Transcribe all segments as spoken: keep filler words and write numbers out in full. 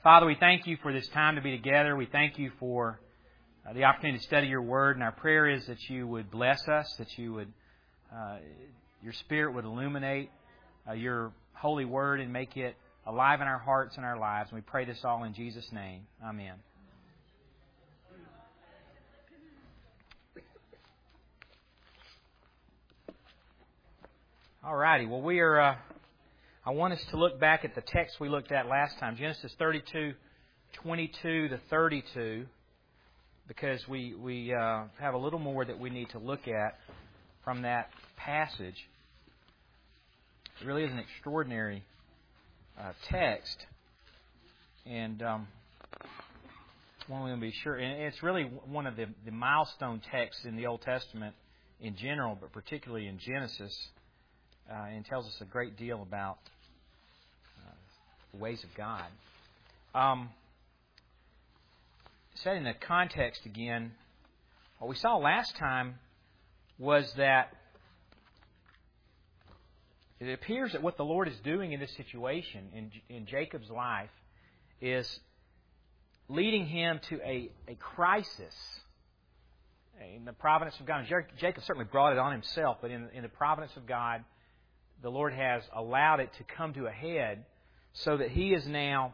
Father, we thank you for this time to be together. We thank you for uh, the opportunity to study your Word. And our prayer is that you would bless us, that you would, uh, your Spirit would illuminate uh, your holy Word and make it alive in our hearts and our lives. And we pray this all in Jesus' name. Amen. All righty. Well, we are... Uh, I want us to look back at the text we looked at last time, Genesis thirty-two, twenty-two to thirty-two, because we we uh, have a little more that we need to look at from that passage. It really is an extraordinary uh, text, and um, one we want to be sure. And it's really one of the, the milestone texts in the Old Testament in general, but particularly in Genesis, uh, and tells us a great deal about the ways of God. Um, setting the context again, what we saw last time was that it appears that what the Lord is doing in this situation in, in Jacob's life is leading him to a, a crisis in the providence of God. And Jacob certainly brought it on himself, but in, in the providence of God, the Lord has allowed it to come to a head so that he is now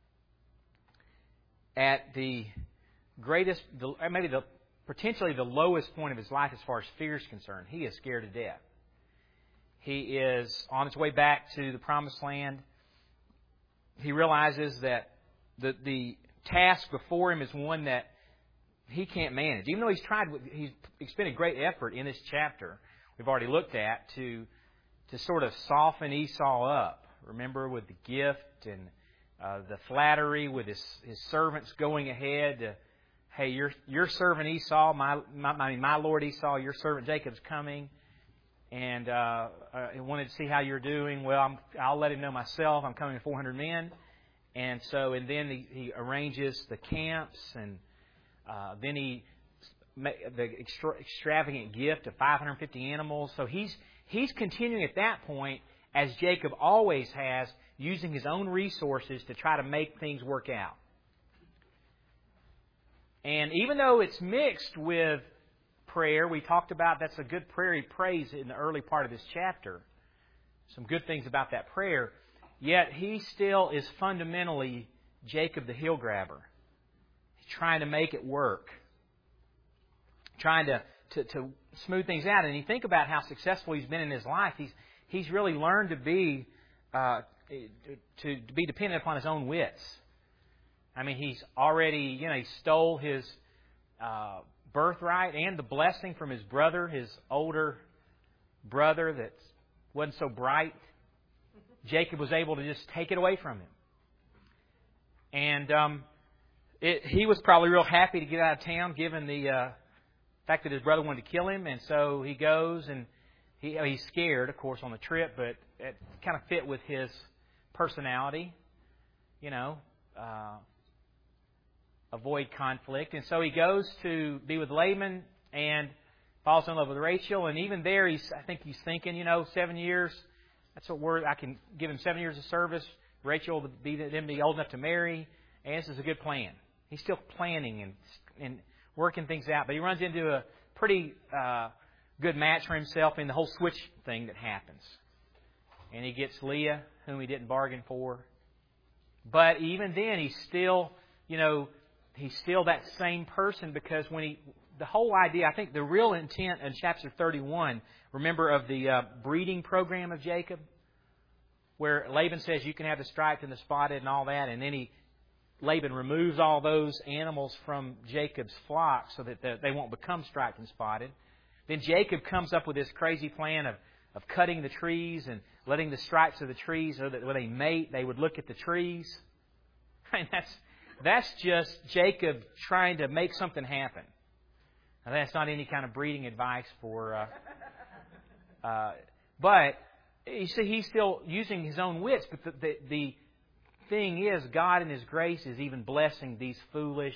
at the greatest, maybe the potentially the lowest point of his life as far as fear is concerned. He is scared to death. He is on his way back to the Promised Land. He realizes that the the task before him is one that he can't manage. Even though he's tried, he's expended great effort in this chapter we've already looked at to to sort of soften Esau up. Remember, with the gift and uh, the flattery, with his, his servants going ahead to, hey, your your servant Esau, my my I mean, my Lord Esau, your servant Jacob's coming, and uh, I wanted to see how you're doing. Well, I'm, I'll let him know myself. I'm coming with four hundred men, and so and then he, he arranges the camps, and uh, then he the extra, extravagant gift of five hundred fifty animals. So he's he's continuing at that point, as Jacob always has, using his own resources to try to make things work out. And even though it's mixed with prayer, we talked about that's a good prayer he prays in the early part of this chapter. Some good things about that prayer. Yet he still is fundamentally Jacob the heel grabber. He's trying to make it work. Trying to, to, to smooth things out. And you think about how successful he's been in his life. He's He's really learned to be uh, to, to be dependent upon his own wits. I mean, he's already, you know, he stole his uh, birthright and the blessing from his brother, his older brother that wasn't so bright. Jacob was able to just take it away from him. And um, it, he was probably real happy to get out of town, given the uh, fact that his brother wanted to kill him. And so he goes and He, he's scared, of course, on the trip, but it kind of fit with his personality, you know, uh, avoid conflict. And so he goes to be with Laban and falls in love with Rachel. And even there, he's I think he's thinking, you know, seven years, that's what we're, I can give him seven years of service. Rachel will be, them be old enough to marry, and this is a good plan. He's still planning and, and working things out, but he runs into a pretty... Uh, good match for himself in the whole switch thing that happens. And he gets Leah, whom he didn't bargain for. But even then, he's still, you know, he's still that same person, because when he, the whole idea, I think the real intent in chapter thirty-one, remember, of the uh, breeding program of Jacob, where Laban says you can have the striped and the spotted and all that, and then he, Laban removes all those animals from Jacob's flock so that they won't become striped and spotted. Then Jacob comes up with this crazy plan of, of cutting the trees and letting the stripes of the trees, so that when they mate, they would look at the trees. And that's that's just Jacob trying to make something happen. Now, that's not any kind of breeding advice for... Uh, uh, but you see, he's still using his own wits. But the, the, the thing is, God in His grace is even blessing these foolish,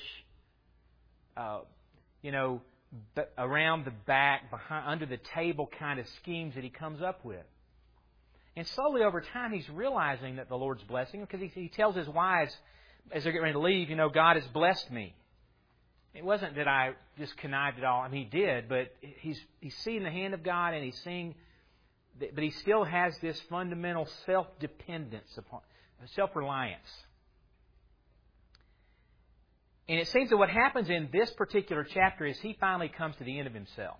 uh, you know, around the back, behind, under the table kind of schemes that he comes up with. And slowly over time, he's realizing that the Lord's blessing, because he, he tells his wives, as they're getting ready to leave, you know, God has blessed me. It wasn't that I just connived at all. I mean, He did, but he's he's seeing the hand of God, and he's seeing, that, but he still has this fundamental self-dependence upon, self-reliance. And it seems that what happens in this particular chapter is he finally comes to the end of himself.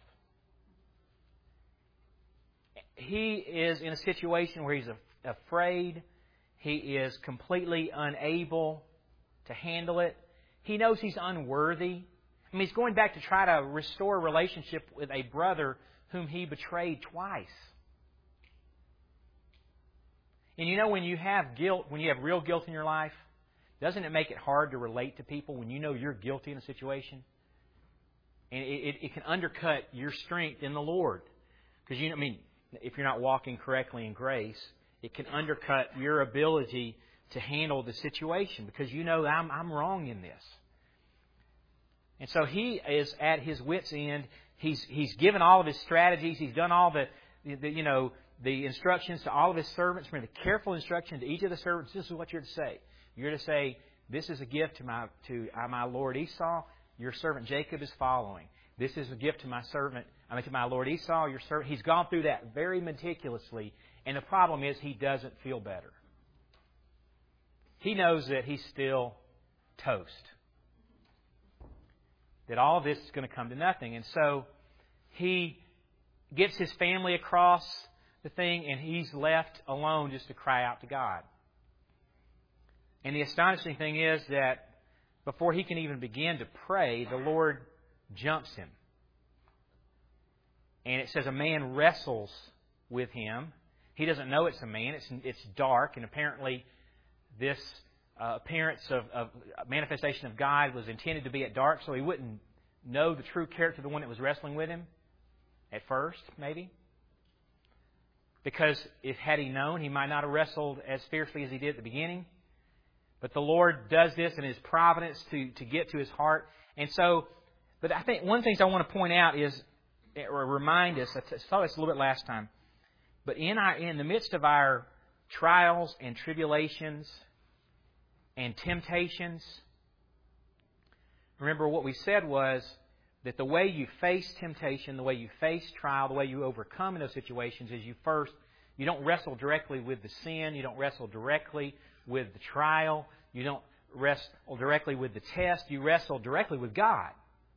He is in a situation where he's afraid. He is completely unable to handle it. He knows he's unworthy. I mean, he's going back to try to restore a relationship with a brother whom he betrayed twice. And you know, when you have guilt, when you have real guilt in your life, doesn't it make it hard to relate to people when you know you're guilty in a situation? And it, it, it can undercut your strength in the Lord. Because, you know, I mean, if you're not walking correctly in grace, it can undercut your ability to handle the situation because you know I'm, I'm wrong in this. And so he is at his wit's end. He's he's given all of his strategies. He's done all the, the you know the instructions to all of his servants. Made a careful instruction to each of the servants. This is what you're to say. You're to say, "This is a gift to my to my lord Esau. Your servant Jacob is following. This is a gift to my servant. I mean to my lord Esau. Your servant." He's gone through that very meticulously. And the problem is he doesn't feel better. He knows that he's still toast. That all of this is going to come to nothing. And so he gets his family across the thing and he's left alone just to cry out to God. And the astonishing thing is that before he can even begin to pray, the Lord jumps him. And it says a man wrestles with him. He doesn't know it's a man. It's it's dark, and apparently this uh, appearance of, of manifestation of God was intended to be at dark, so he wouldn't know the true character of the one that was wrestling with him at first, maybe. Because if had he known, he might not have wrestled as fiercely as he did at the beginning. But the Lord does this in His providence to, to get to his heart. And so, but I think one of the things I want to point out is, or remind us, I saw this a little bit last time, but in our in the midst of our trials and tribulations and temptations, remember what we said was that the way you face temptation, the way you face trial, the way you overcome in those situations is you first, you don't wrestle directly with the sin, you don't wrestle directly with the trial, you don't wrestle directly with the test, you wrestle directly with God.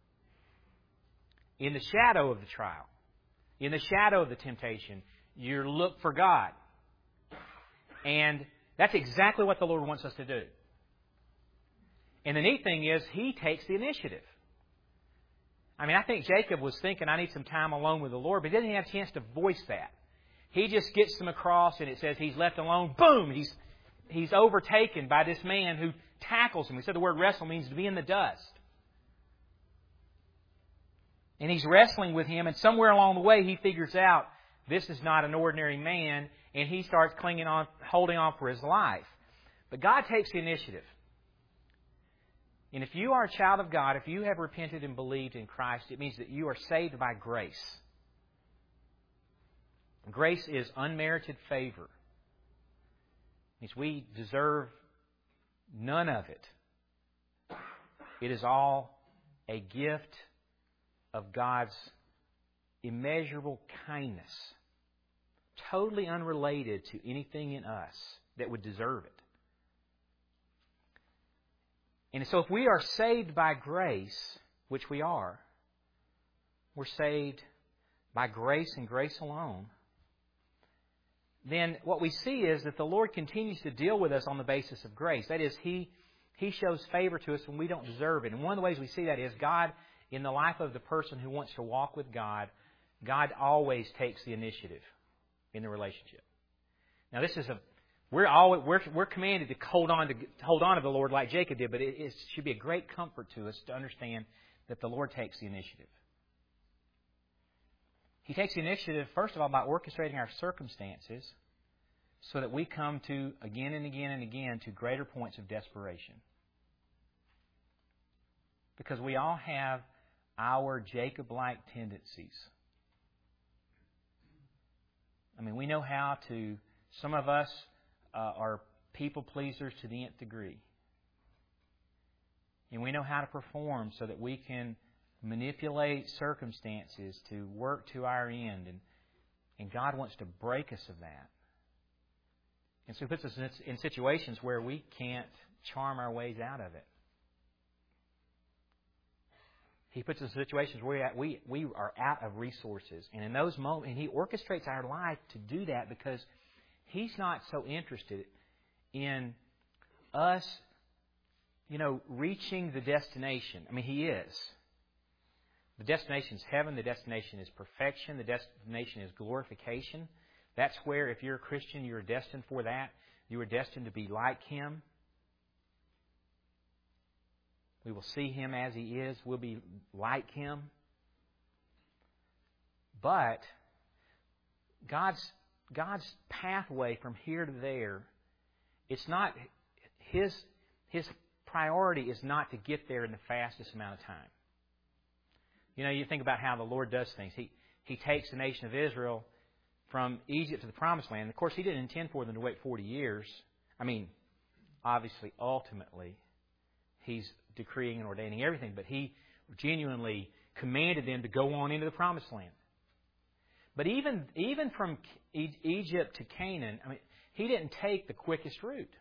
In the shadow of the trial, in the shadow of the temptation, you look for God. And that's exactly what the Lord wants us to do. And the neat thing is, He takes the initiative. I mean, I think Jacob was thinking, I need some time alone with the Lord, but he didn't have a chance to voice that. He just gets them across, and it says he's left alone. Boom! He's he's overtaken by this man who tackles him. We said the word wrestle means to be in the dust. And he's wrestling with him, and somewhere along the way he figures out this is not an ordinary man, and he starts clinging on, holding on for his life. But God takes the initiative. And if you are a child of God, if you have repented and believed in Christ, it means that you are saved by grace. Grace is unmerited favor. It means we deserve none of it. It is all a gift of God's immeasurable kindness, totally unrelated to anything in us that would deserve it. And so if we are saved by grace, which we are, we're saved by grace and grace alone, then what we see is that the Lord continues to deal with us on the basis of grace. That is, He He shows favor to us when we don't deserve it. And one of the ways we see that is God, in the life of the person who wants to walk with God, God always takes the initiative in the relationship. Now, this is a we're always we're we're commanded to hold on to hold on to the Lord like Jacob did, but it, it should be a great comfort to us to understand that the Lord takes the initiative. He takes the initiative, first of all, by orchestrating our circumstances so that we come to, again and again and again, to greater points of desperation. Because we all have our Jacob-like tendencies. I mean, we know how to, some of us uh, are people pleasers to the nth degree. And we know how to perform so that we can manipulate circumstances to work to our end. And, and God wants to break us of that. And so He puts us in situations where we can't charm our ways out of it. He puts us in situations where we, we are out of resources. And in those moments, and He orchestrates our life to do that because He's not so interested in us, you know, reaching the destination. I mean, He is. The destination is heaven. The destination is perfection. The destination is glorification. That's where, if you're a Christian, you're destined for that. You are destined to be like Him. We will see Him as He is. We'll be like Him. But God's God's pathway from here to there, it's not His His priority is not to get there in the fastest amount of time. You know, you think about how the Lord does things. He He takes the nation of Israel from Egypt to the Promised Land. Of course, He didn't intend for them to wait forty years. I mean, obviously, ultimately, He's decreeing and ordaining everything, but He genuinely commanded them to go on into the Promised Land. But even even from Egypt to Canaan, I mean, He didn't take the quickest route.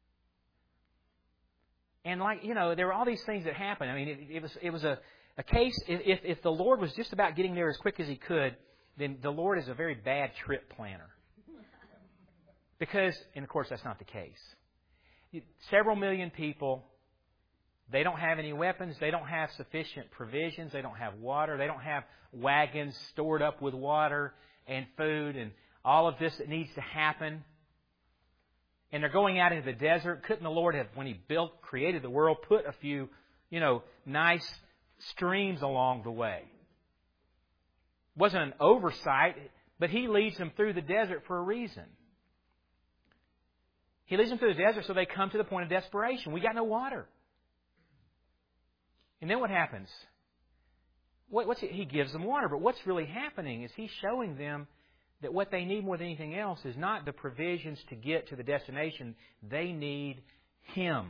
And like, you know, there were all these things that happened. I mean, it, it was it was a, a case, if, if the Lord was just about getting there as quick as He could, then the Lord is a very bad trip planner. Because, and of course that's not the case. Several million people, they don't have any weapons, they don't have sufficient provisions, they don't have water, they don't have wagons stored up with water and food and all of this that needs to happen. And they're going out into the desert. Couldn't the Lord have, when He built, created the world, put a few, you know, nice streams along the way? It wasn't an oversight, but He leads them through the desert for a reason. He leads them through the desert so they come to the point of desperation. We got no water. And then what happens? What, what's it? He gives them water. But what's really happening is He's showing them that what they need more than anything else is not the provisions to get to the destination. They need Him.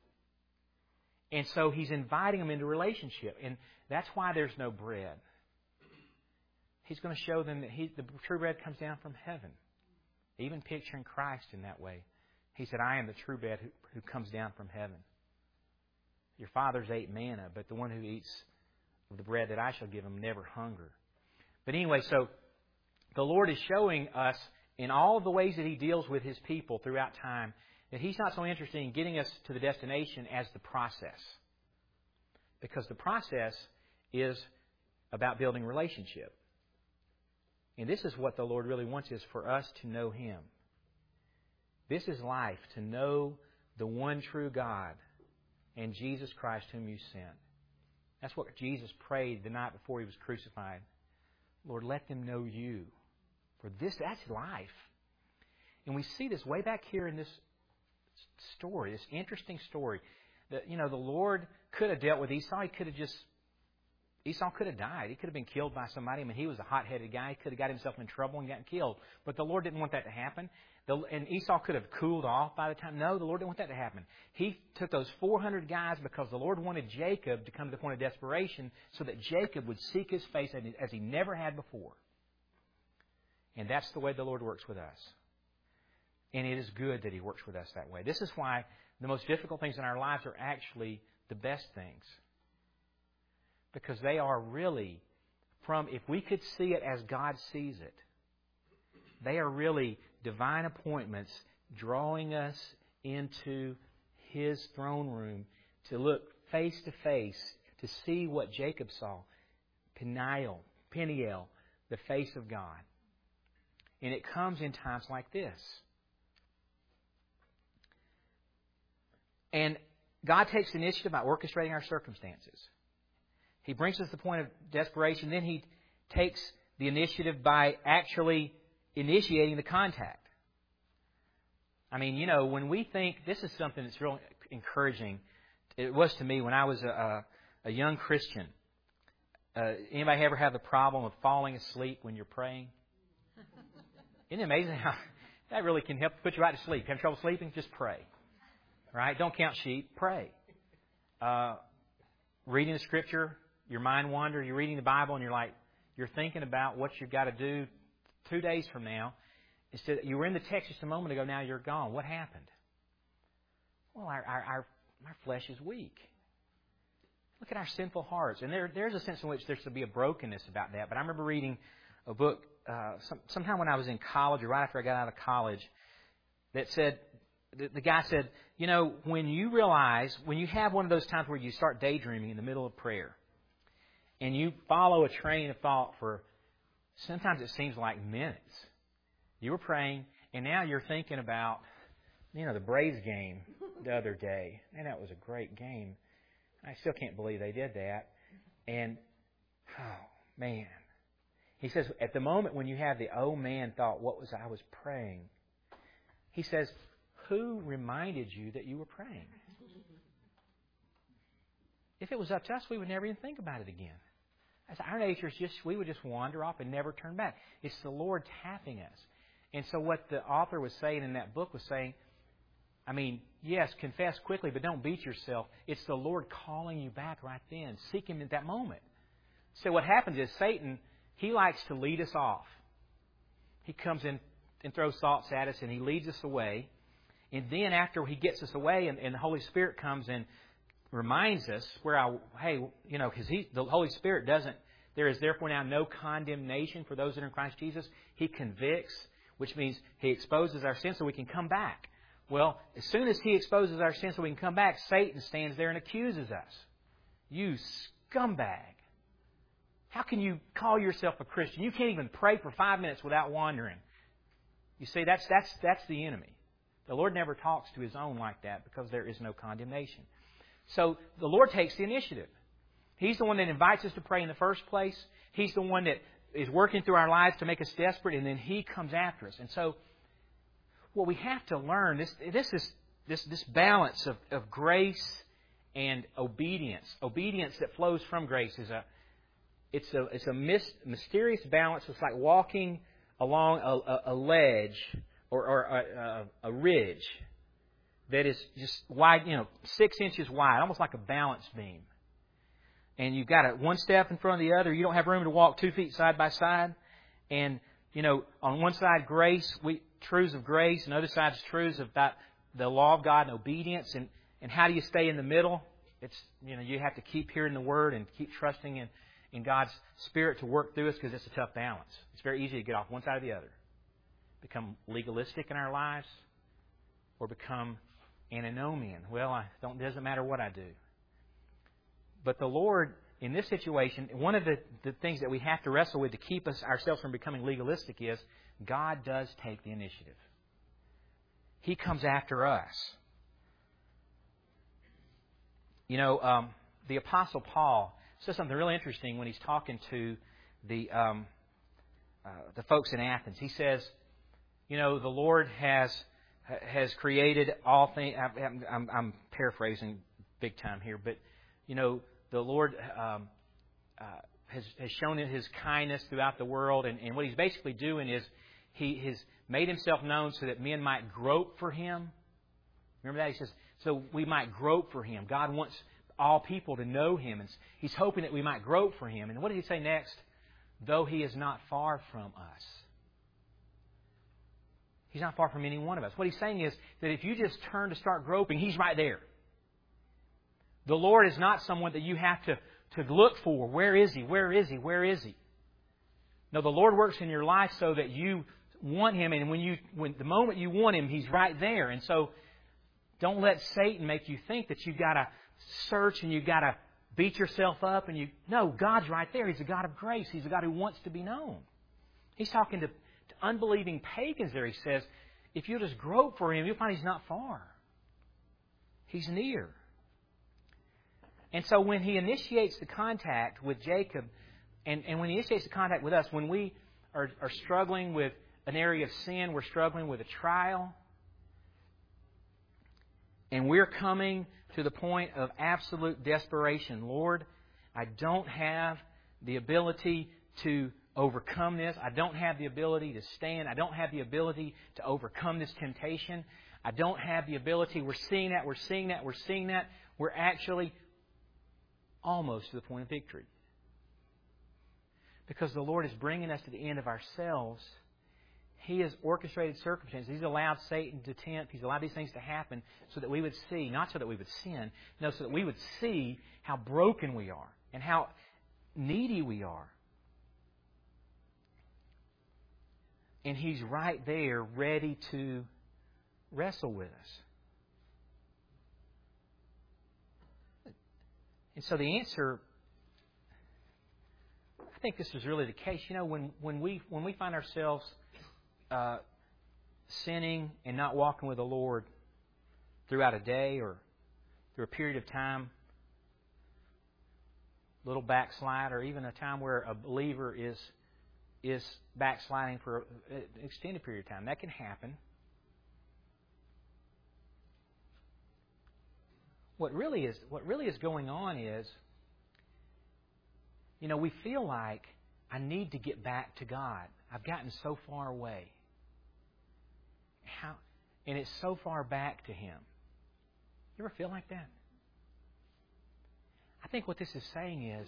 And so He's inviting them into relationship. And that's why there's no bread. He's going to show them that he, the true bread comes down from heaven. Even picturing Christ in that way. He said, I am the true bread who, who comes down from heaven. Your fathers ate manna, but the one who eats of the bread that I shall give him never hunger. But anyway, so the Lord is showing us in all of the ways that He deals with His people throughout time that He's not so interested in getting us to the destination as the process. Because the process is about building relationship. And this is what the Lord really wants, is for us to know Him. This is life, to know the one true God and Jesus Christ whom You sent. That's what Jesus prayed the night before He was crucified. Lord, let them know You. For this, that's life. And we see this way back here in this story, this interesting story. That, you know, the Lord could have dealt with Esau. He could have just, Esau could have died. He could have been killed by somebody. I mean, he was a hot-headed guy. He could have got himself in trouble and gotten killed. But the Lord didn't want that to happen. The, and Esau could have cooled off by the time. No, the Lord didn't want that to happen. He took those four hundred guys because the Lord wanted Jacob to come to the point of desperation so that Jacob would seek His face as he never had before. And that's the way the Lord works with us. And it is good that He works with us that way. This is why the most difficult things in our lives are actually the best things. Because they are really, from, if we could see it as God sees it, they are really divine appointments drawing us into His throne room to look face to face, to see what Jacob saw. Peniel, Peniel, the face of God. And it comes in times like this. And God takes the initiative by orchestrating our circumstances. He brings us to the point of desperation. Then He takes the initiative by actually initiating the contact. I mean, you know, when we think, this is something that's real encouraging. It was to me when I was a, a young Christian. Uh, anybody ever have the problem of falling asleep when you're praying? Isn't it amazing how that really can help put you right to sleep? Have trouble sleeping? Just pray. Right? Don't count sheep. Pray. Uh, reading the Scripture, your mind wanders, you're reading the Bible, and you're like, you're thinking about what you've got to do two days from now. Instead, you were in the text just a moment ago, now you're gone. What happened? Well, our, our, our, our flesh is weak. Look at our sinful hearts. And there, there's a sense in which there should be a brokenness about that. But I remember reading a book uh, some, sometime when I was in college, or right after I got out of college, that said, the, the guy said, you know, when you realize, when you have one of those times where you start daydreaming in the middle of prayer, and you follow a train of thought for, sometimes it seems like minutes. You were praying, and now you're thinking about, you know, the Braves game the other day. Man, that was a great game. I still can't believe they did that. And, oh, man. He says, at the moment when you have the, oh, man, thought, what was I was praying? He says, who reminded you that you were praying? If it was up to us, we would never even think about it again. As our nature is just, we would just wander off and never turn back. It's the Lord tapping us. And so what the author was saying in that book was saying, I mean, yes, confess quickly, but don't beat yourself. It's the Lord calling you back right then. Seek Him at that moment. So what happens is Satan, he likes to lead us off. He comes in and throws thoughts at us, and he leads us away. And then after he gets us away, and, and the Holy Spirit comes and reminds us, where I, hey, you know, because the Holy Spirit doesn't, there is therefore now no condemnation for those that are in Christ Jesus. He convicts, which means He exposes our sin so we can come back. Well, as soon as He exposes our sin so we can come back, Satan stands there and accuses us. You scumbag. How can you call yourself a Christian? You can't even pray for five minutes without wandering. You see, that's, that's, that's the enemy. The Lord never talks to His own like that because there is no condemnation. So the Lord takes the initiative. He's the one that invites us to pray in the first place. He's the one that is working through our lives to make us desperate, and then He comes after us. And so what we have to learn, this this is this this balance of, of grace and obedience. Obedience that flows from grace is a it's a it's a mis- mysterious balance. It's like walking along a, a, a ledge or, or a, a, a ridge that is just wide, you know, six inches wide, almost like a balance beam. And you've got a, one step in front of the other. You don't have room to walk two feet side by side. And, you know, on one side, grace, we, truths of grace, and the other side is truths about the law of God and obedience. And, and how do you stay in the middle? It's, you know, you have to keep hearing the Word and keep trusting in, in God's Spirit to work through us, because it's a tough balance. It's very easy to get off one side or the other. Become legalistic in our lives, or become antinomian. Well, I don't, it doesn't matter what I do. But the Lord, in this situation, one of the, the things that we have to wrestle with to keep us ourselves from becoming legalistic is God does take the initiative. He comes after us. You know, um, the Apostle Paul says something really interesting when he's talking to the um, uh, the folks in Athens. He says, you know, the Lord has has created all things. I'm, I'm, I'm paraphrasing big time here, but you know, the Lord um, uh, has, has shown His kindness throughout the world, and, and what He's basically doing is He has made Himself known so that men might grope for Him. Remember that? He says, so we might grope for Him. God wants all people to know Him, and He's hoping that we might grope for Him. And what did He say next? Though He is not far from us. He's not far from any one of us. What He's saying is that if you just turn to start groping, He's right there. The Lord is not someone that you have to, to look for. Where is He? Where is He? Where is He? No, the Lord works in your life so that you want Him, and when you, when the moment you want Him, He's right there. And so, don't let Satan make you think that you've got to search and you've got to beat yourself up. And you no, God's right there. He's a God of grace. He's a God who wants to be known. He's talking to, to unbelieving pagans there. He says, if you just grope for Him, you'll find He's not far. He's near. And so when He initiates the contact with Jacob, and, and when He initiates the contact with us, when we are, are struggling with an area of sin, we're struggling with a trial, and we're coming to the point of absolute desperation. Lord, I don't have the ability to overcome this. I don't have the ability to stand. I don't have the ability to overcome this temptation. I don't have the ability. We're seeing that. We're seeing that. We're seeing that. We're actually almost to the point of victory. Because the Lord is bringing us to the end of ourselves. He has orchestrated circumstances. He's allowed Satan to tempt. He's allowed these things to happen so that we would see, not so that we would sin, no, so that we would see how broken we are and how needy we are. And He's right there ready to wrestle with us. And so the answer, I think this is really the case. You know, when, when we when we find ourselves uh, sinning and not walking with the Lord throughout a day or through a period of time, little backslide, or even a time where a believer is is backsliding for an extended period of time, that can happen. What really is what really is going on is, you know, we feel like I need to get back to God. I've gotten so far away. How, and it's so far back to Him. You ever feel like that? I think what this is saying is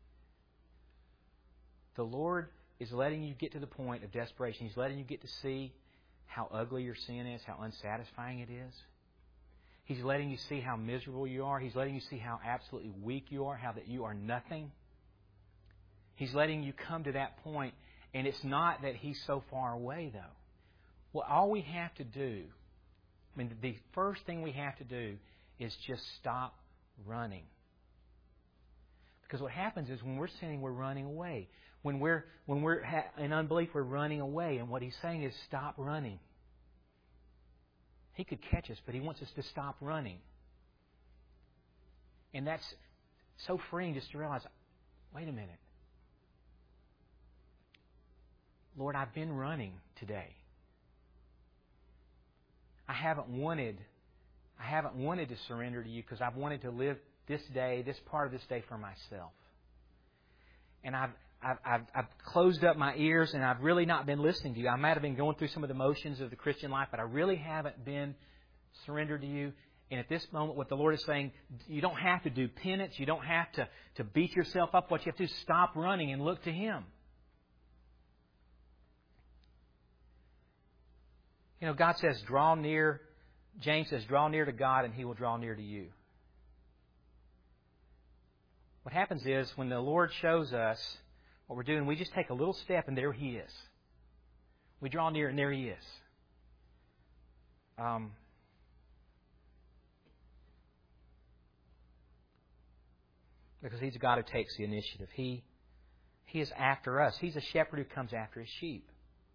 the Lord is letting you get to the point of desperation. He's letting you get to see how ugly your sin is, how unsatisfying it is. He's letting you see how miserable you are. He's letting you see how absolutely weak you are, how that you are nothing. He's letting you come to that point, and it's not that He's so far away, though. Well, all we have to do, I mean, the first thing we have to do is just stop running. Because what happens is when we're sinning, we're running away. When we're when we're in unbelief, we're running away. And what He's saying is stop running. He could catch us, but He wants us to stop running. And that's so freeing just to realize, wait a minute. Lord, I've been running today. I haven't wanted, I haven't wanted to surrender to You because I've wanted to live this day, this part of this day for myself. And I've, I've, I've, I've closed up my ears and I've really not been listening to You. I might have been going through some of the motions of the Christian life, but I really haven't been surrendered to You. And at this moment, what the Lord is saying, you don't have to do penance. You don't have to, to beat yourself up. What you have to do is stop running and look to Him. You know, God says, draw near. James says, draw near to God and He will draw near to you. What happens is, when the Lord shows us what we're doing, we just take a little step and there He is. We draw near and there He is. Um, because He's a God who takes the initiative. He, he is after us. He's a shepherd who comes after His sheep.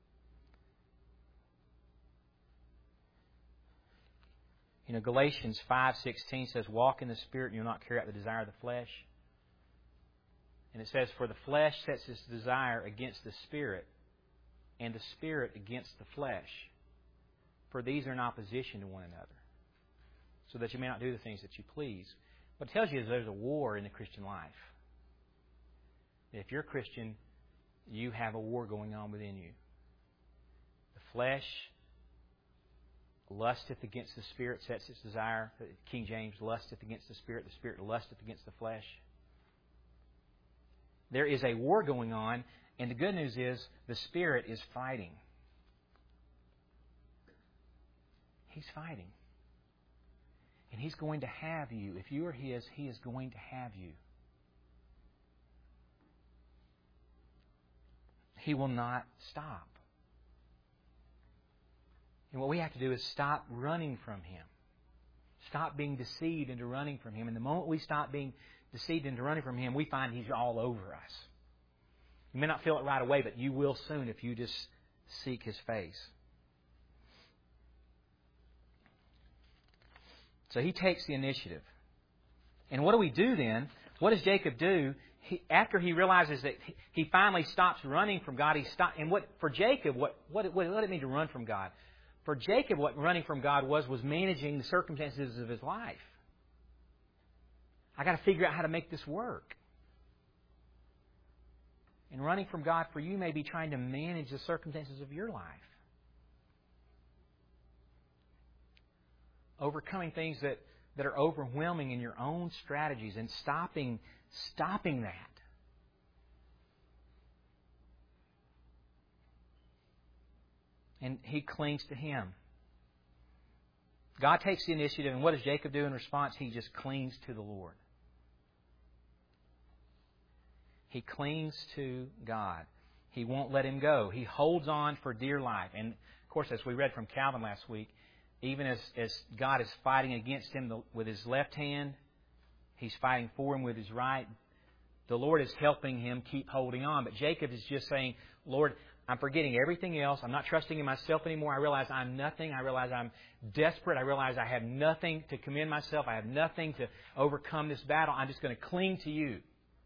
You know, Galatians five sixteen says, walk in the Spirit and you'll not carry out the desire of the flesh. And it says, for the flesh sets its desire against the Spirit, and the Spirit against the flesh. For these are in opposition to one another, so that you may not do the things that you please. What it tells you is there's a war in the Christian life. If you're a Christian, you have a war going on within you. The flesh lusteth against the Spirit, sets its desire. King James, lusteth against the Spirit. The Spirit lusteth against the flesh. There is a war going on, and the good news is the Spirit is fighting. He's fighting. And He's going to have you. If you are His, He is going to have you. He will not stop. And what we have to do is stop running from Him. Stop being deceived into running from Him. And the moment we stop being deceived into running from Him, we find He's all over us. You may not feel it right away, but you will soon if you just seek His face. So He takes the initiative. And what do we do then? What does Jacob do? He, after he realizes that he, he finally stops running from God, he stop, and what for Jacob, what what what did it mean to run from God? For Jacob, what running from God was, was managing the circumstances of his life. I got to figure out how to make this work. And running from God for you may be trying to manage the circumstances of your life. Overcoming things that, that are overwhelming in your own strategies and stopping, stopping that. And he clings to Him. God takes the initiative, and what does Jacob do in response? He just clings to the Lord. He clings to God. He won't let Him go. He holds on for dear life. And, of course, as we read from Calvin last week, even as, as God is fighting against him with His left hand, He's fighting for him with His right. The Lord is helping him keep holding on. But Jacob is just saying, Lord, I'm forgetting everything else. I'm not trusting in myself anymore. I realize I'm nothing. I realize I'm desperate. I realize I have nothing to commend myself. I have nothing to overcome this battle. I'm just going to cling to You.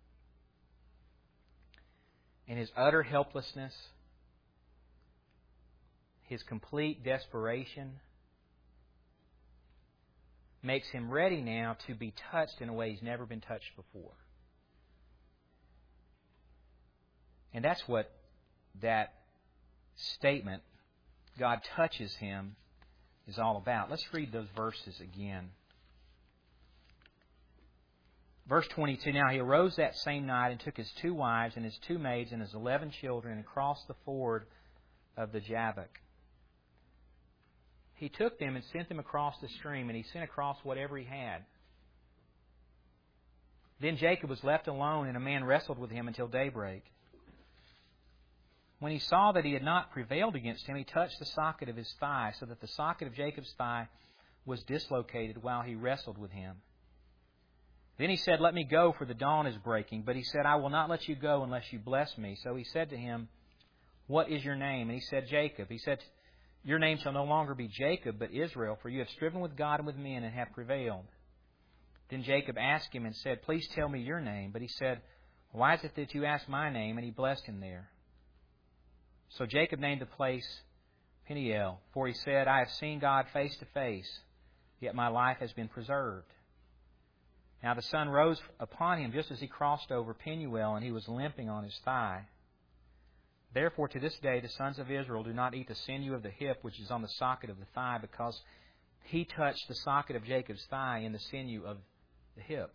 And his utter helplessness, his complete desperation, makes him ready now to be touched in a way he's never been touched before. And that's what that statement, God touches him, is all about. Let's read those verses again. Verse twenty-two, Now he arose that same night and took his two wives and his two maids and his eleven children and crossed the ford of the Jabbok. He took them and sent them across the stream, and he sent across whatever he had. Then Jacob was left alone, and a man wrestled with him until daybreak. When he saw that he had not prevailed against him, he touched the socket of his thigh, so that the socket of Jacob's thigh was dislocated while he wrestled with him. Then he said, Let me go, for the dawn is breaking. But he said, I will not let you go unless you bless me. So he said to him, What is your name? And he said, Jacob. He said, Your name shall no longer be Jacob, but Israel, for you have striven with God and with men and have prevailed. Then Jacob asked him and said, Please tell me your name. But he said, Why is it that you ask my name? And he blessed him there. So Jacob named the place Peniel, for he said, I have seen God face to face, yet my life has been preserved. Now the sun rose upon him just as he crossed over Peniel, and he was limping on his thigh. Therefore to this day the sons of Israel do not eat the sinew of the hip which is on the socket of the thigh, because he touched the socket of Jacob's thigh in the sinew of the hip.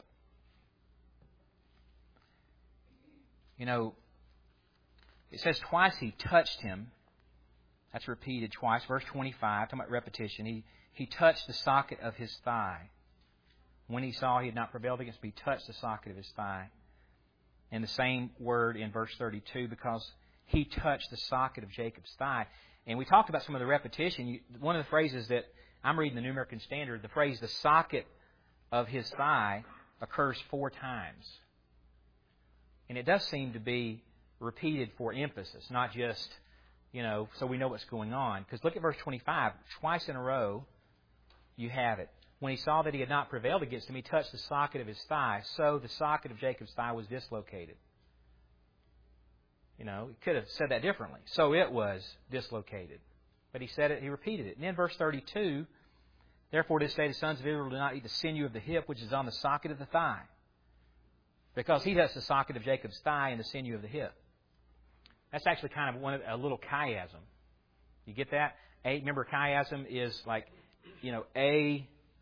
You know, it says twice he touched him. That's repeated twice. Verse twenty-five, talking about repetition. He, he touched the socket of his thigh. When he saw he had not prevailed against him, he touched the socket of his thigh. And the same word in verse thirty-two, because he touched the socket of Jacob's thigh. And we talked about some of the repetition. You, one of the phrases that I'm reading the New American Standard, the phrase the socket of his thigh occurs four times. And it does seem to be repeated for emphasis, not just, you know, so we know what's going on. Because look at verse twenty-five. Twice in a row, you have it. When he saw that he had not prevailed against him, he touched the socket of his thigh. So the socket of Jacob's thigh was dislocated. You know, he could have said that differently. So it was dislocated. But he said it, he repeated it. And then verse thirty-two, Therefore this day the sons of Israel do not eat the sinew of the hip which is on the socket of the thigh, because he touched the socket of Jacob's thigh and the sinew of the hip. That's actually kind of one of, a little chiasm. You get that? A, remember, chiasm is like, you know, A,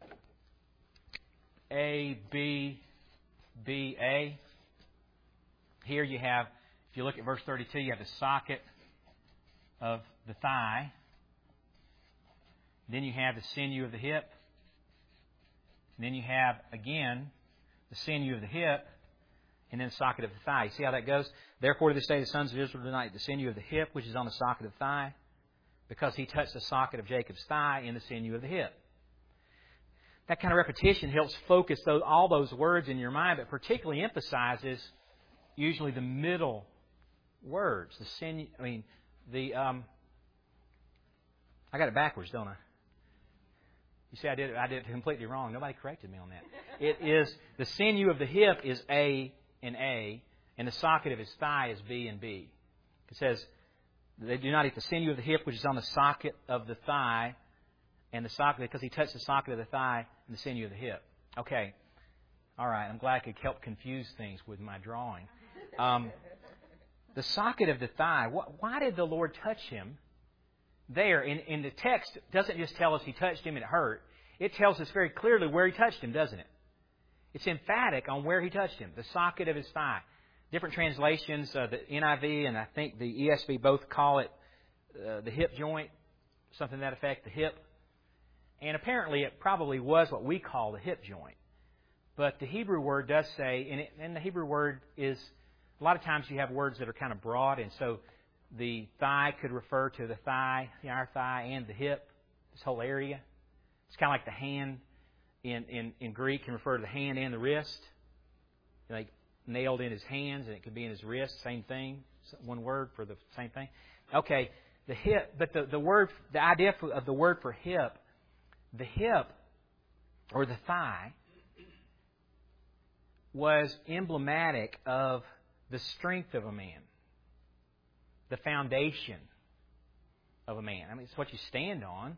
A, B, B, A. Here you have, if you look at verse thirty-two, you have the socket of the thigh. Then you have the sinew of the hip. And then you have, again, the sinew of the hip. And then the socket of the thigh. See how that goes? Therefore, to this day, the sons of Israel do not eat the sinew of the hip, which is on the socket of the thigh, because he touched the socket of Jacob's thigh in the sinew of the hip. That kind of repetition helps focus those, all those words in your mind, but particularly emphasizes usually the middle words. The sinew, I mean, the, um, I got it backwards, don't I? You see, I did it, I did it completely wrong. Nobody corrected me on that. It is, the sinew of the hip is A and A, and the socket of his thigh is B and B. It says, they do not eat the sinew of the hip, which is on the socket of the thigh, and the socket, because he touched the socket of the thigh and the sinew of the hip. Okay. All right. I'm glad I could help confuse things with my drawing. Um, the socket of the thigh, wh- why did the Lord touch him there? In, in the text, it doesn't just tell us he touched him and it hurt. it tells us very clearly where he touched him, doesn't it? It's emphatic on where he touched him, the socket of his thigh. Different translations, uh, the N I V and I think the E S V both call it uh, the hip joint, something to that effect, the hip. And apparently it probably was what we call the hip joint. But the Hebrew word does say, and, it, and the Hebrew word is, a lot of times you have words that are kind of broad, and so the thigh could refer to the thigh, the our thigh, and the hip, this whole area. It's kind of like the hand in, in, in Greek can refer to the hand and the wrist. Like nailed in his hands, and it could be in his wrist, same thing. One word for the same thing. Okay, the hip, but the, the word, the idea of the word for hip, the hip or the thigh was emblematic of the strength of a man, the foundation of a man. I mean, it's what you stand on.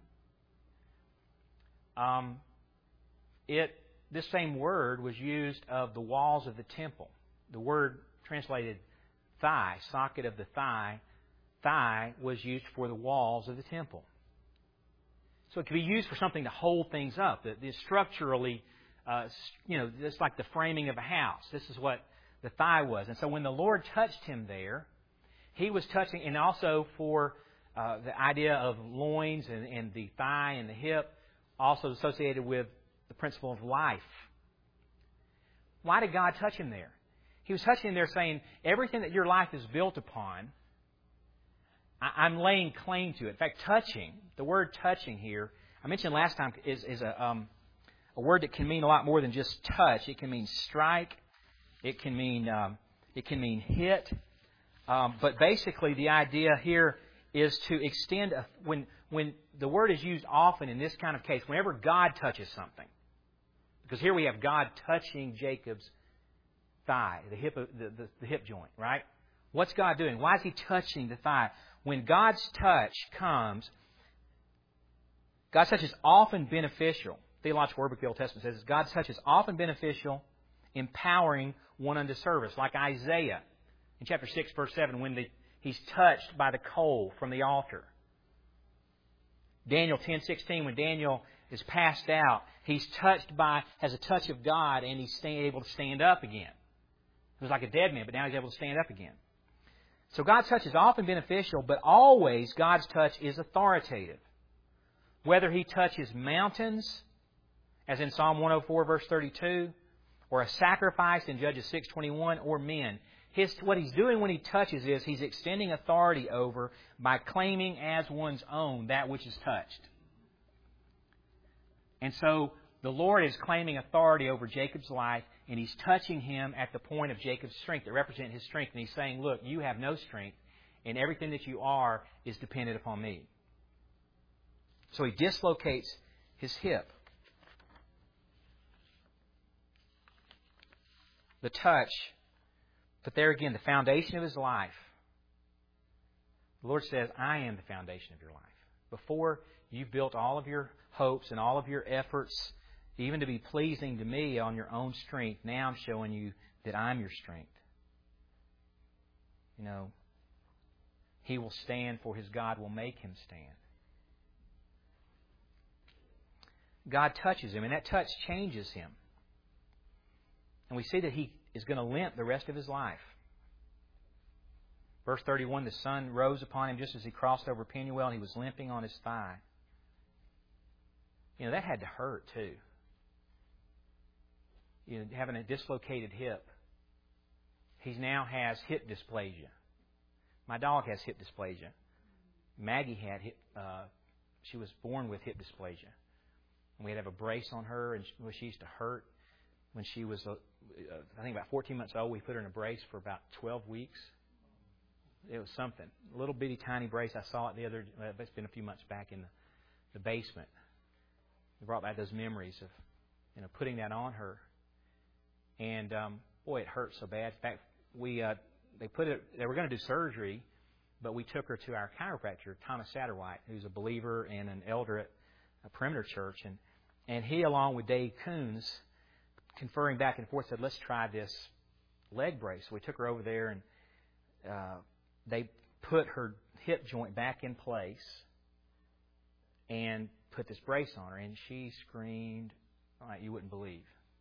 Um, it this same word was used of the walls of the temple. The word translated thigh, socket of the thigh, thigh was used for the walls of the temple. So it could be used for something to hold things up. The, the structurally, uh, you know, it's like the framing of a house. This is what the thigh was. And so when the Lord touched him there, He was touching, and also for uh, the idea of loins and, and the thigh and the hip, also associated with the principle of life. Why did God touch him there? He was touching him there saying, everything that your life is built upon, I, I'm laying claim to it. In fact, touching, the word touching here, I mentioned last time, is, is a, um, a word that can mean a lot more than just touch. It can mean strike. It can mean, um, it can mean hit. Um, but basically, the idea here is to extend a, when when the word is used often in this kind of case, whenever God touches something, because here we have God touching Jacob's thigh, the hip, the, the, the hip joint, right? What's God doing? Why is He touching the thigh? When God's touch comes, God's touch is often beneficial. Theological Word Book of the Old Testament says God's touch is often beneficial, empowering one unto service, like Isaiah in chapter six, verse seven, when the, he's touched by the coal from the altar. Daniel ten sixteen, when Daniel is passed out, he's touched by, has a touch of God, and he's stand, able to stand up again. He was like a dead man, but now he's able to stand up again. So God's touch is often beneficial, but always God's touch is authoritative. Whether He touches mountains, as in Psalm one oh four, verse thirty-two, or a sacrifice in Judges six twenty-one, or men, His, what He's doing when He touches is He's extending authority over by claiming as one's own that which is touched. And so the Lord is claiming authority over Jacob's life, and He's touching him at the point of Jacob's strength that represent his strength. And He's saying, look, you have no strength, and everything that you are is dependent upon me. So He dislocates his hip. The touch, but there again, the foundation of his life. The Lord says, I am the foundation of your life. Before you've built all of your hopes and all of your efforts, even to be pleasing to me on your own strength, now I'm showing you that I'm your strength. You know, he will stand, for his God will make him stand. God touches him, and that touch changes him. And we see that he is going to limp the rest of his life. Verse thirty-one, the sun rose upon him just as he crossed over Penuel, and he was limping on his thigh. You know, that had to hurt too. You know, having a dislocated hip. He now has hip dysplasia. My dog has hip dysplasia. Maggie had hip, uh, she was born with hip dysplasia. And we had to have a brace on her, and she used to hurt. When she was, uh, I think, about fourteen months old, we put her in a brace for about twelve weeks. It was something. A little bitty, tiny brace. I saw it the other, uh, it's been a few months back in the, the basement. It brought back those memories of, you know, putting that on her. And, um, boy, it hurt so bad. In fact, we, uh, they put it, they were going to do surgery, but we took her to our chiropractor, Thomas Satterwhite, who's a believer and an elder at a Perimeter Church. And, and he, along with Dave Coons, conferring back and forth, said, let's try this leg brace. So we took her over there, and uh, they put her hip joint back in place. And put this brace on her, and she screamed like you wouldn't believe.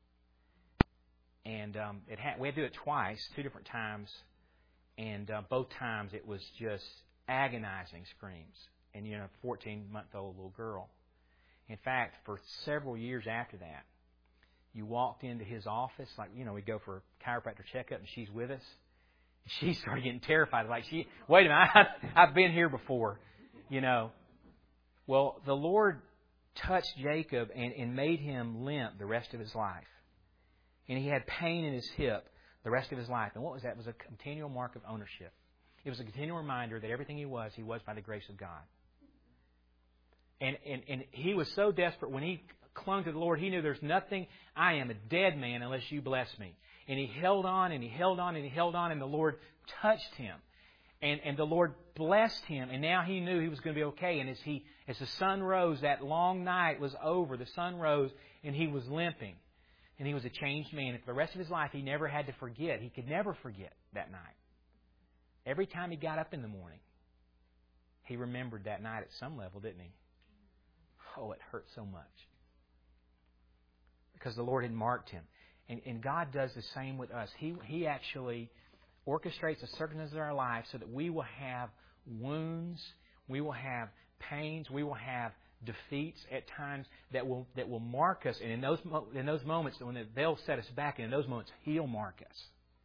And um, it had, we had to do it twice, two different times, and uh, both times it was just agonizing screams. And, you know, a fourteen-month-old little girl. In fact, for several years after that, you walked into his office, like, you know, we'd go for a chiropractor checkup, and she's with us. She started getting terrified. Like, she, wait a minute, I've, I've been here before, you know. Well, the Lord touched Jacob and, and made him limp the rest of his life. And he had pain in his hip the rest of his life. And what was that? It was a continual mark of ownership. It was a continual reminder that everything he was, he was by the grace of God. And, and, and he was so desperate when he clung to the Lord, he knew there's nothing, I am a dead man unless you bless me. And he held on and he held on and he held on, and the Lord touched him. And, and the Lord blessed him, and now he knew he was going to be okay. And as he, as the sun rose, that long night was over. The sun rose, and he was limping. And he was a changed man. And for the rest of his life, he never had to forget. He could never forget that night. Every time he got up in the morning, he remembered that night at some level, didn't he? Oh, it hurt so much. Because the Lord had marked him. And, and God does the same with us. He, he actually orchestrates the circumstances of our life so that we will have wounds, we will have pains, we will have defeats at times that will that will mark us. And in those in those moments, when they'll set us back, and in those moments, He'll mark us,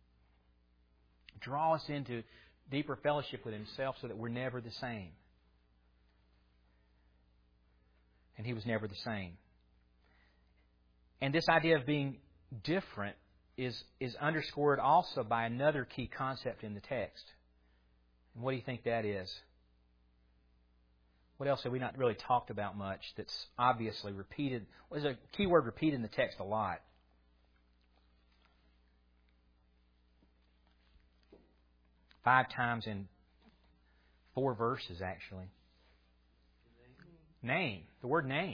draw us into deeper fellowship with Himself, so that we're never the same. And He was never the same. And this idea of being different is is underscored also by another key concept in the text. And what do you think that is? What else have we not really talked about much that's obviously repeated? Well, there's a key word repeated in the text a lot. Five times in four verses, actually. Name. The word name.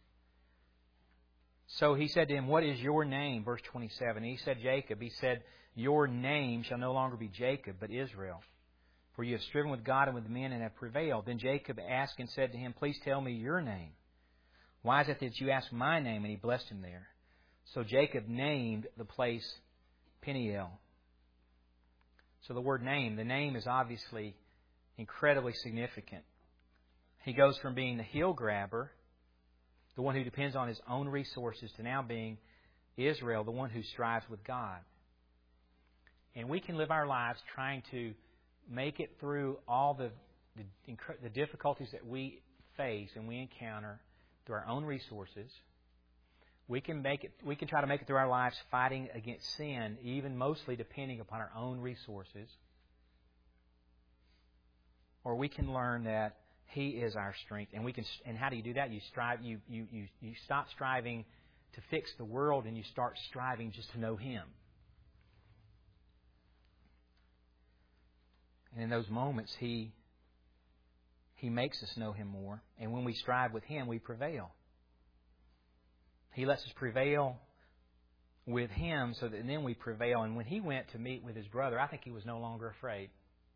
So he said to him, "What is your name?" Verse twenty-seven. He said, "Jacob." He said, "Your name shall no longer be Jacob, but Israel. For you have striven with God and with men and have prevailed." Then Jacob asked and said to him, "Please tell me your name. Why is it that you ask my name?" And he blessed him there. So Jacob named the place Peniel. So the word name, the name is obviously incredibly significant. He goes from being the heel grabber, the one who depends on his own resources, to now being Israel, the one who strives with God. And we can live our lives trying to make it through all the, the, the difficulties that we face and we encounter through our own resources. We can make it. We can try to make it through our lives fighting against sin, even mostly depending upon our own resources. Or we can learn that He is our strength, and we can. And how do you do that? You strive. You you you you stop striving to fix the world, and you start striving just to know Him. And in those moments, He He makes us know Him more. And when we strive with Him, we prevail. He lets us prevail with Him so that then we prevail. And when he went to meet with his brother, I think he was no longer afraid.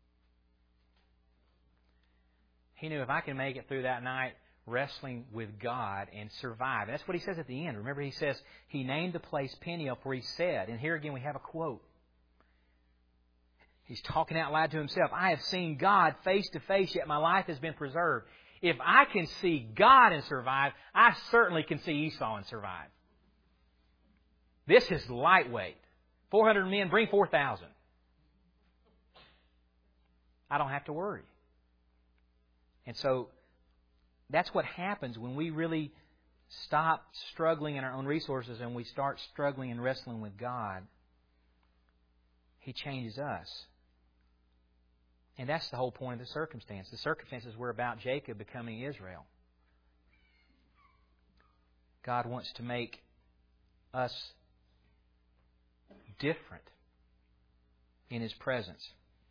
He knew, if I can make it through that night wrestling with God and survive. And that's what he says at the end. Remember, he says he named the place Peniel, for he said, and here again we have a quote. He's talking out loud to himself. "I have seen God face to face, yet my life has been preserved. If I can see God and survive, I certainly can see Esau and survive. This is lightweight. four hundred men, bring four thousand. I don't have to worry." And so that's what happens when we really stop struggling in our own resources and we start struggling and wrestling with God. He changes us. And that's the whole point of the circumstance. The circumstances were about Jacob becoming Israel. God wants to make us different in His presence.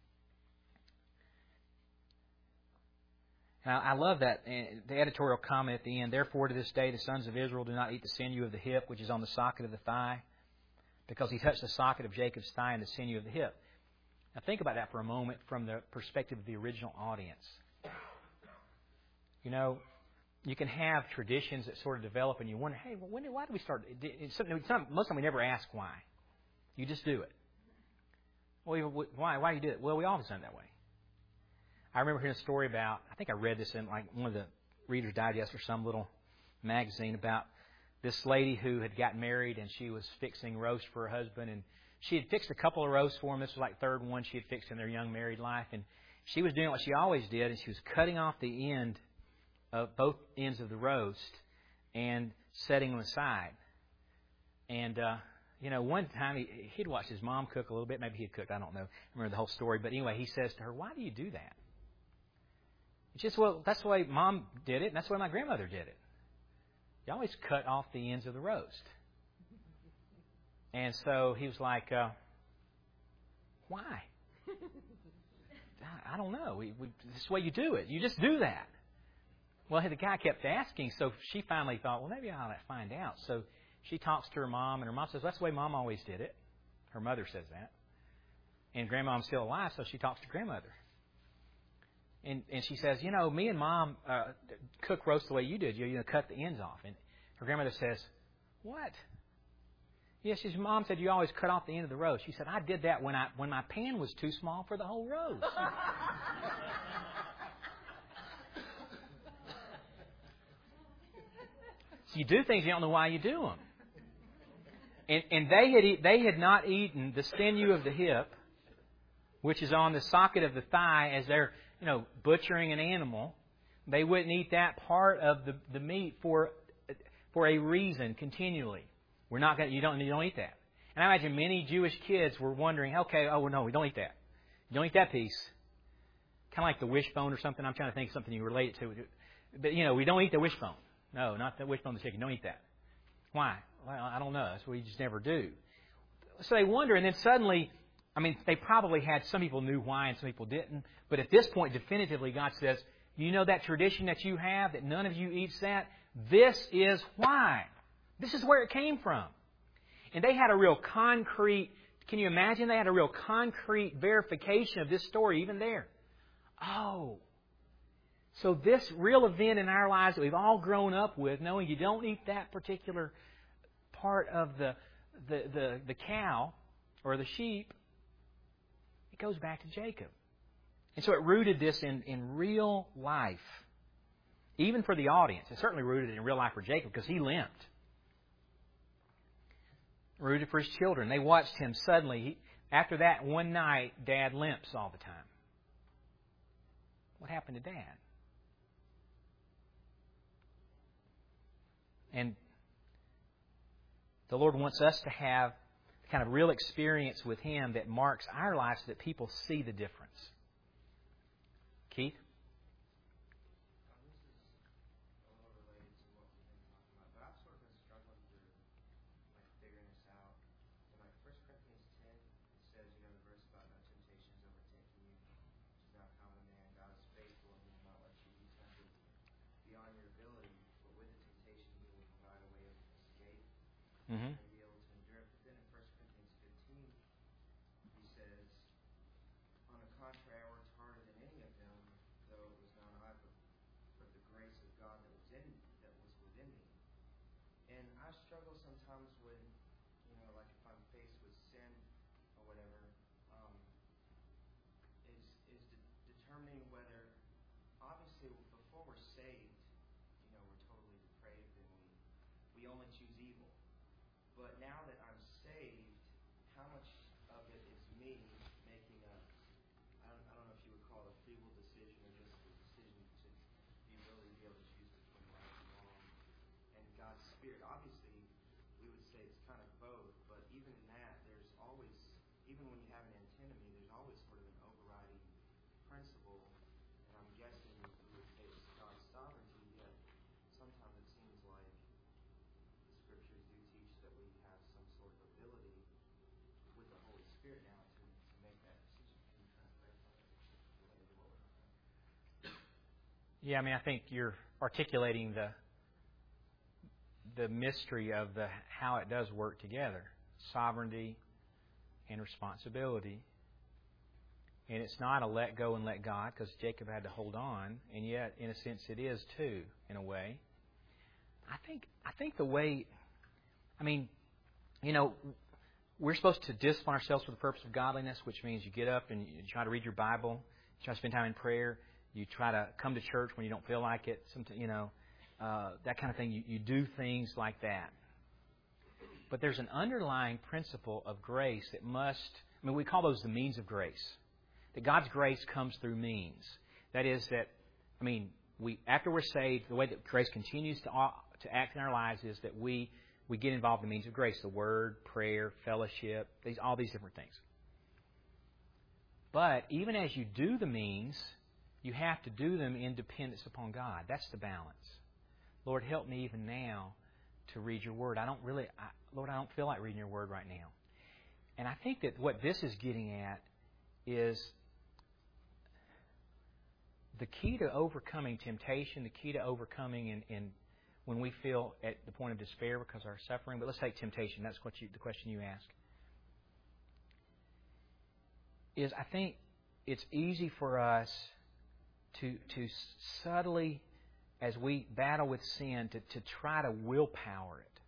Now, I love that, the editorial comment at the end. "Therefore, to this day, the sons of Israel do not eat the sinew of the hip, which is on the socket of the thigh, because he touched the socket of Jacob's thigh and the sinew of the hip." Now, think about that for a moment from the perspective of the original audience. You know, you can have traditions that sort of develop, and you wonder, hey, well, when did, why did we start? It's something, it's not, most of the time we never ask why. You just do it. Well, why? Why do you do it? Well, we always done it that way. I remember hearing a story about, I think I read this in like one of the Reader's Digest or some little magazine about this lady who had gotten married, and she was fixing roast for her husband, and she had fixed a couple of roasts for him. This was like third one she had fixed in their young married life, and she was doing what she always did, and she was cutting off the end of both ends of the roast and setting them aside. And uh, you know, one time he, he'd watched his mom cook a little bit. Maybe he'd cooked. I don't know. I remember the whole story. But anyway, he says to her, "Why do you do that?" It's just, well, that's the way Mom did it, and that's the way my grandmother did it. You always cut off the ends of the roast. And so he was like, uh, why? I don't know. We, we, this is the way you do it. You just do that. Well, the guy kept asking, so she finally thought, well, maybe I ought to find out. So she talks to her mom, and her mom says, that's the way Mom always did it. Her mother says that. And Grandmom's still alive, so she talks to Grandmother. And and she says, you know, me and Mom uh, cook roast the way you did. You, you know, cut the ends off. And her grandmother says, what? Yes, his mom said you always cut off the end of the roast. She said, I did that when I when my pan was too small for the whole roast. So you do things you don't know why you do them. And and they had eat, they had not eaten the sinew of the hip, which is on the socket of the thigh, as they're, you know, butchering an animal. They wouldn't eat that part of the, the meat for for a reason continually. We're not going. You don't. You don't eat that. And I imagine many Jewish kids were wondering, okay, oh no, we don't eat that. You don't eat that piece. Kind of like the wishbone or something. I'm trying to think of something you relate it to. But you know, we don't eat the wishbone. No, not the wishbone of the chicken. Don't eat that. Why? Well, I don't know. That's what we just never do. So they wonder, and then suddenly, I mean, they probably had, some people knew why and some people didn't. But at this point, definitively, God says, you know that tradition that you have, that none of you eats that? This is why. This is where it came from. And they had a real concrete, can you imagine? They had a real concrete verification of this story even there. Oh, so this real event in our lives that we've all grown up with, knowing you don't eat that particular part of the the, the, the cow or the sheep, it goes back to Jacob. And so it rooted this in, in real life. Even for the audience. It certainly rooted it in real life for Jacob because he limped. Rooted for his children. They watched him suddenly. He, after that one night, Dad limps all the time. What happened to Dad? And the Lord wants us to have kind of real experience with Him that marks our lives so that people see the difference. Keith? Mm-hmm. Be able to endure. But then in First Corinthians fifteen, he says, on the contrary, I worked harder than any of them, though it was not I, but, but the grace of God that was in that was within me. And I struggle sometimes when, you know, like if I'm faced with sin or whatever, um, is is de- determining whether, obviously, before we're saved, you know, we're totally depraved and we we only choose evil. But now that I'm saved, how much of it is me making a, I don't, I don't know if you would call it a free will decision or just a decision to be really be able to choose between right and wrong and God's Spirit. Obviously, we would say it's kind of both, but even in that, there's always, even when you have an antinomy, there's always sort of an overriding principle, and I'm guessing we would say it's God's sovereignty, yet sometimes it seems like Scriptures do teach that we have some sort of ability with the Holy Spirit now to, to make that decision. Can you kind of clarify that related to what we're talking about? Yeah, I mean, I think you're articulating the the mystery of the how it does work together. Sovereignty and responsibility. And it's not a let go and let God, because Jacob had to hold on, and yet, in a sense, it is too, in a way. I think I think the way, I mean, you know, we're supposed to discipline ourselves for the purpose of godliness, which means you get up and you try to read your Bible, you try to spend time in prayer, you try to come to church when you don't feel like it, something, you know, uh, that kind of thing. You, you do things like that. But there's an underlying principle of grace that must, I mean, we call those the means of grace. That God's grace comes through means. That is that, I mean, we after we're saved, the way that grace continues to to act in our lives is that we we get involved in the means of grace, the Word, prayer, fellowship, these all these different things. But even as you do the means, you have to do them in dependence upon God. That's the balance. Lord, help me even now to read Your Word. I don't really, I, Lord, I don't feel like reading Your Word right now. And I think that what this is getting at is the key to overcoming temptation, the key to overcoming in, in when we feel at the point of despair because of our suffering. But let's take temptation. That's what you, the question you ask. Is I think it's easy for us to to subtly, as we battle with sin, to, to try to willpower it,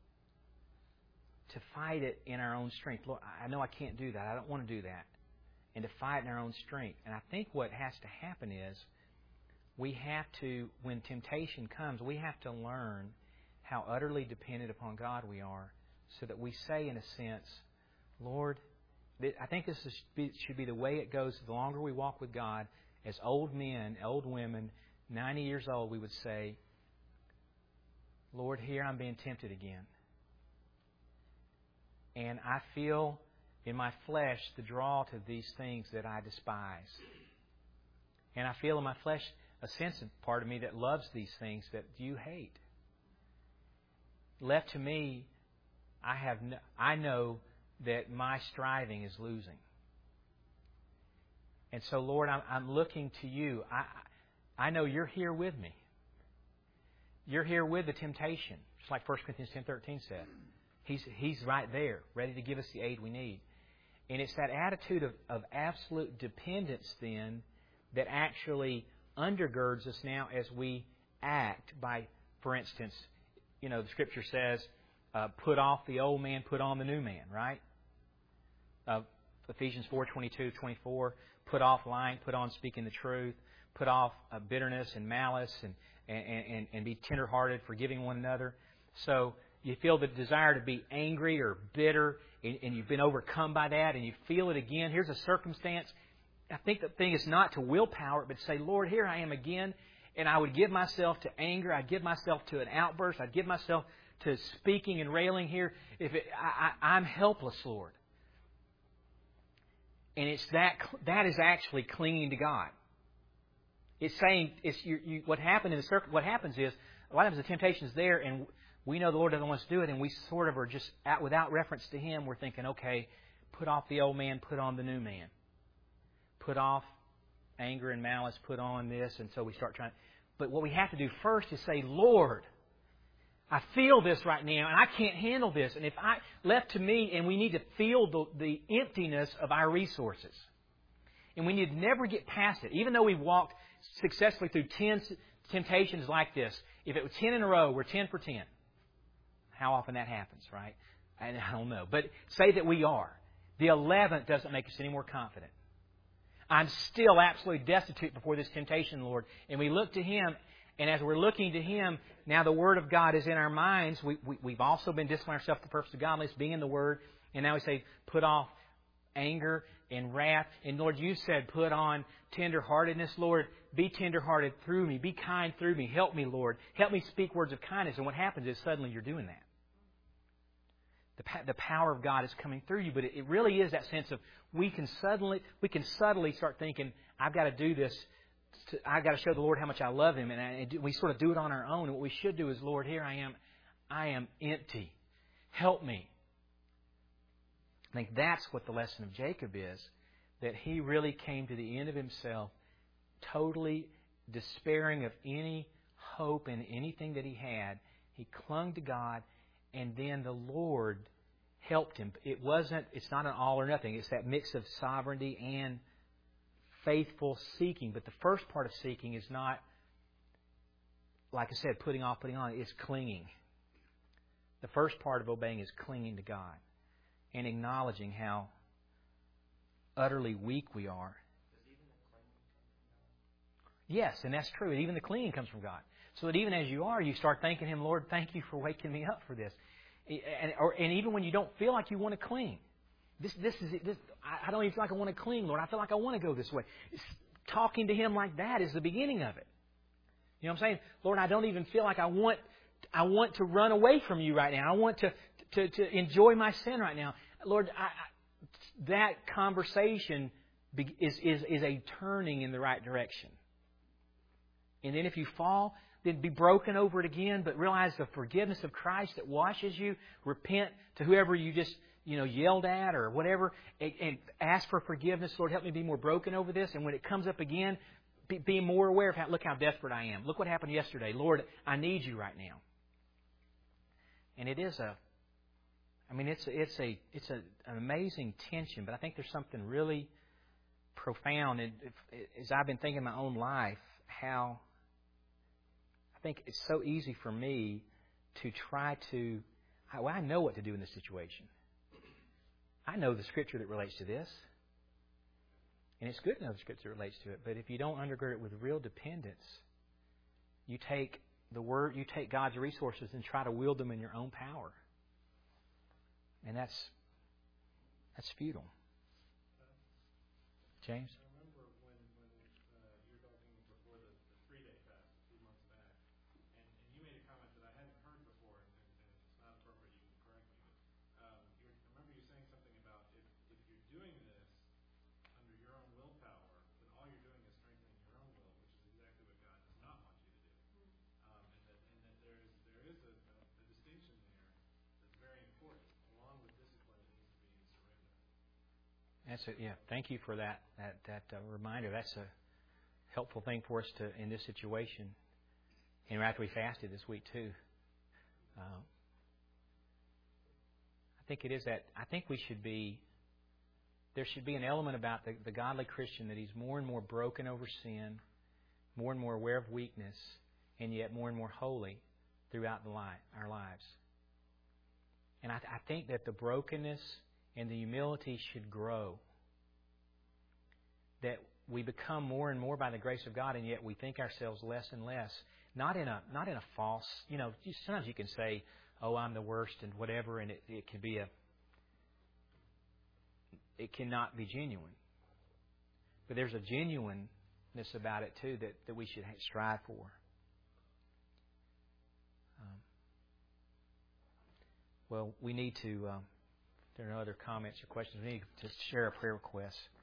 to fight it in our own strength. Lord, I know I can't do that. I don't want to do that. And to fight in our own strength. And I think what has to happen is we have to, when temptation comes, we have to learn how utterly dependent upon God we are so that we say, in a sense, Lord, I think this is, should be the way it goes the longer we walk with God. As old men, old women, ninety years old, we would say, Lord, here I'm being tempted again. And I feel in my flesh the draw to these things that I despise. And I feel in my flesh a sense of part of me that loves these things that you hate. Left to me, I have no, I know that my striving is losing. And so, Lord, I'm, I'm looking to You. I I know You're here with me. You're here with the temptation, just like First Corinthians ten thirteen said. He's He's right there, ready to give us the aid we need. And it's that attitude of, of absolute dependence then that actually undergirds us now as we act by, for instance, you know, the Scripture says, uh, put off the old man, put on the new man, right? Uh, Ephesians four twenty-two, twenty-four, put off lying, put on speaking the truth, put off uh, bitterness and malice, and, and, and, and be tenderhearted, forgiving one another. So you feel the desire to be angry or bitter, and, and you've been overcome by that, and you feel it again. Here's a circumstance. I think the thing is not to willpower it, but to say, Lord, here I am again, and I would give myself to anger. I'd give myself to an outburst. I'd give myself to speaking and railing here. If it, I, I, I'm helpless, Lord. And it's that that is actually clinging to God. It's saying it's you, you, what happened in the circle. What happens is a lot of times the temptation is there, and we know the Lord doesn't want us to do it, and we sort of are just out, without reference to Him. We're thinking, okay, put off the old man, put on the new man. Put off anger and malice, put on this, and so we start trying. But what we have to do first is say, Lord, I feel this right now, and I can't handle this. And if I left to me, and we need to feel the, the emptiness of our resources. And we need to never get past it. Even though we've walked successfully through ten temptations like this, if it was ten in a row, we're ten for ten. How often that happens, right? I don't know. But say that we are. The eleventh doesn't make us any more confident. I'm still absolutely destitute before this temptation, Lord. And we look to Him, and as we're looking to Him, now the Word of God is in our minds. We, we, we've also been disciplining ourselves for the purpose of godliness, being in the Word. And now we say, put off anger and wrath. And Lord, You said, put on tenderheartedness, Lord. Be tenderhearted through me. Be kind through me. Help me, Lord. Help me speak words of kindness. And what happens is suddenly you're doing that. The, the power of God is coming through you, but it, it really is that sense of we can suddenly we can subtly start thinking, I've got to do this. To, I've got to show the Lord how much I love Him, and, I, and we sort of do it on our own. And what we should do is, Lord, here I am. I am empty. Help me. I think that's what the lesson of Jacob is, that he really came to the end of himself, totally despairing of any hope in anything that he had. He clung to God. And then the Lord helped him. It wasn't, it's not an all or nothing. It's that mix of sovereignty and faithful seeking. But the first part of seeking is not, like I said, putting off, putting on. It's clinging. The first part of obeying is clinging to God and acknowledging how utterly weak we are. Yes, and that's true. Even the clinging comes from God. So that even as you are, you start thanking Him, Lord, thank you for waking me up for this. And, or, and even when you don't feel like you want to cling. This, this is this. I don't even feel like I want to cling, Lord. I feel like I want to go this way. It's, talking to Him like that is the beginning of it. You know what I'm saying? Lord, I don't even feel like I want I want to run away from you right now. I want to, to, to enjoy my sin right now. Lord, I, I, that conversation is, is, is a turning in the right direction. And then if you fall, then be broken over it again, but realize the forgiveness of Christ that washes you. Repent to whoever you just, you know, yelled at or whatever, and, and ask for forgiveness. Lord, help me be more broken over this. And when it comes up again, be, be more aware of how, look how desperate I am. Look what happened yesterday. Lord, I need you right now. And it is a, I mean, it's a, it's a, it's a, an amazing tension, but I think there's something really profound. And as I've been thinking in my own life, how I think it's so easy for me to try to, well, I know what to do in this situation. I know the Scripture that relates to this. And it's good to know the Scripture that relates to it. But if you don't undergird it with real dependence, you take the Word, you take God's resources and try to wield them in your own power. And that's that's futile. James? That's a, yeah. Thank you for that that that uh, reminder. That's a helpful thing for us to in this situation. And after we fasted this week too, uh, I think it is that. I think we should be. There should be an element about the, the godly Christian that he's more and more broken over sin, more and more aware of weakness, and yet more and more holy throughout the life, our lives. And I, I think that the brokenness and the humility should grow. That we become more and more by the grace of God, and yet we think ourselves less and less. Not in a not in a false, you know, sometimes you can say, oh, I'm the worst and whatever, and it, it can be a, it cannot be genuine. But there's a genuineness about it too that, that we should strive for. Um, well, we need to... Um, If there are no other comments or questions, we need to share a prayer request.